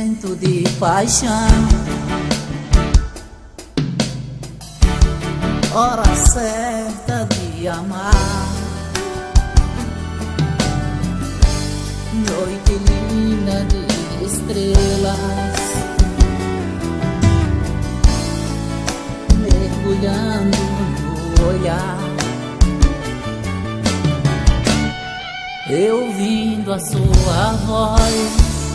sentimento de paixão. Hora certa de amar, noite linda de estrelas, mergulhando no olhar, eu ouvindo a sua voz,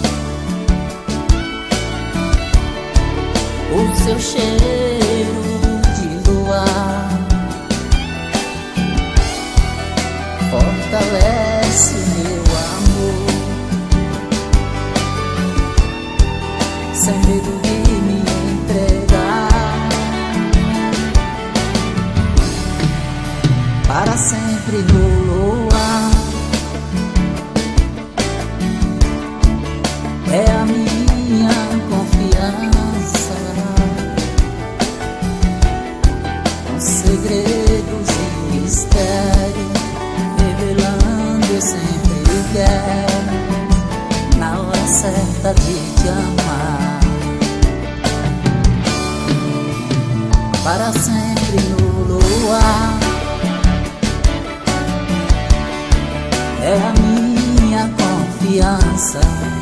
o seu cheiro de luar, fortalece meu amor, sem medo de me entregar, para sempre no luar. É a minha confiança, com segredos e mistérios, revelando eu sempre quero, na hora certa de te amar, para sempre no luar. É a minha confiança,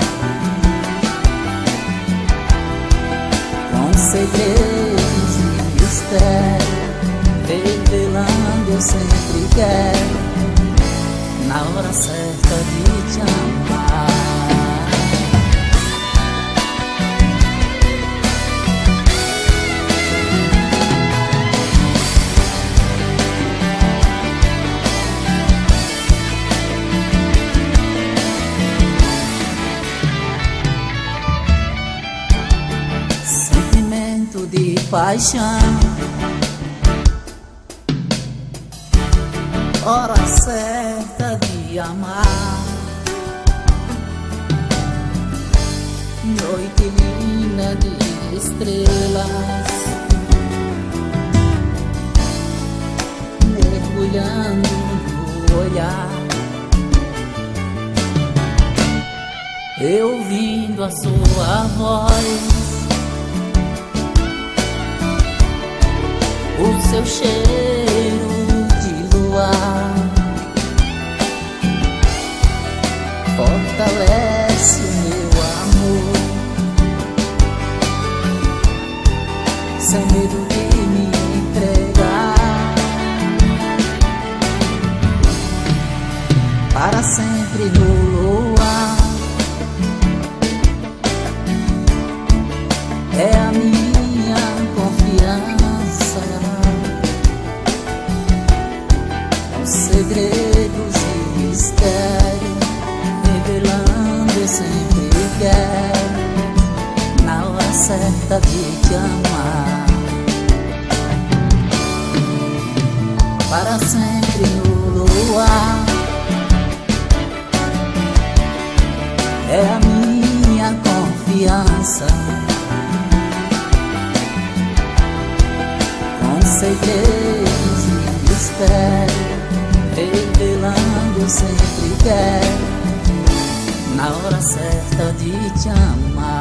com segredos e mistérios, revelando eu sempre quero, na hora certa de te amar. Sentimento de paixão, hora certa de amar, noite linda de estrelas, mergulhando no olhar, eu ouvindo a sua voz, o seu cheiro de luar, fortalece meu amor, sem medo de me entregar, para sempre no luar. É a minha confiança, segredos e mistérios, revelando eu sempre quero, na hora certa de te amar, para sempre no luar. É a minha confiança, com segredos e mistérios, revelando eu sempre quero, na hora certa de te amar.